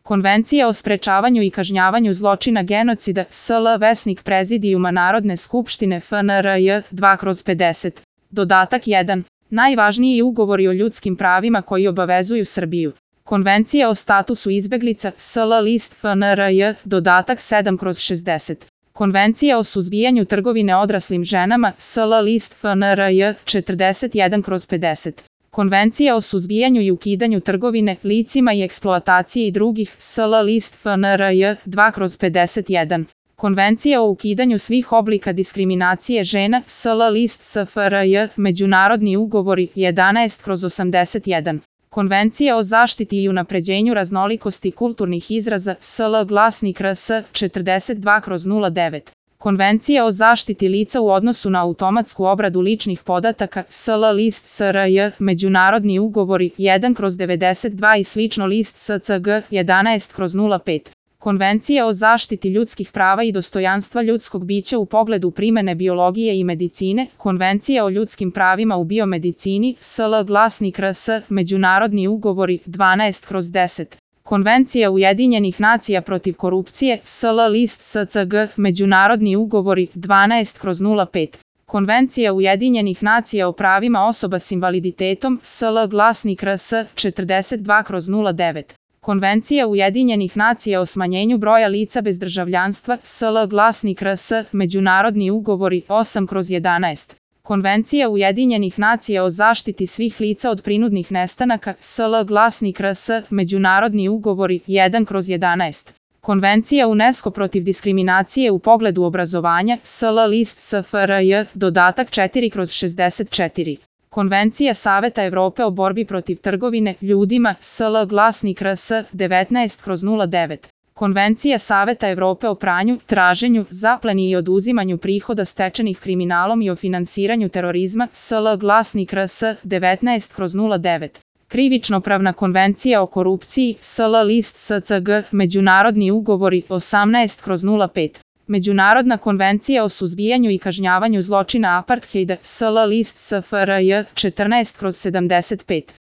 Konvencija o sprečavanju i kažnjavanju zločina genocida SL Vesnik Prezidijuma Narodne skupštine FNRJ 2/50. Dodatak 1. Najvažniji ugovori o ljudskim pravima koji obavezuju Srbiju. Konvencija o statusu izbeglica SL list FNRJ, dodatak 7/60. Konvencija o suzbijanju trgovine odraslim ženama SL list FNRJ 41/50. Konvencija o suzbijanju i ukidanju trgovine licima i eksploatacije i drugih SL list FNRJ 2/51. Konvencija o ukidanju svih oblika diskriminacije žena SL list SFRJ međunarodni ugovori 11/81. Konvencija o zaštiti i unapređenju raznolikosti kulturnih izraza SL glasnik RS 42/09. Konvencija o zaštiti lica u odnosu na automatsku obradu ličnih podataka SL list SRJ međunarodni ugovori 1/92 i slično list SCG 11/05. Konvencija o zaštiti ljudskih prava i dostojanstva ljudskog bića u pogledu primene biologije i medicine, Konvencija o ljudskim pravima u biomedicini, SL glasnik RS, međunarodni ugovori 12/10. Konvencija Ujedinjenih nacija protiv korupcije, SL list SCG, međunarodni ugovori 12/05. Konvencija Ujedinjenih nacija o pravima osoba s invaliditetom, SL glasnik RS 42/09. Konvencija Ujedinjenih nacija o smanjenju broja lica bez državljanstva, SL glasnik RS, međunarodni ugovori 8/11. Konvencija Ujedinjenih nacija o zaštiti svih lica od prinudnih nestanaka, SL glasnik RS, međunarodni ugovori 1/11. Konvencija UNESCO protiv diskriminacije u pogledu obrazovanja, SL list SFRJ, dodatak 4/64. Konvencija Saveta Evrope o borbi protiv trgovine ljudima, SL glasnik RS 19/09. Konvencija Saveta Evrope o pranju, traženju, zapleni i oduzimanju prihoda stečenih kriminalom i o finansiranju terorizma, SL glasnik RS 19/09. Krivično-pravna konvencija o korupciji, SL list SCG, međunarodni ugovori 18/05. Međunarodna konvencija o suzbijanju i kažnjavanju zločina apartheida, SL list SFRJ 14/75.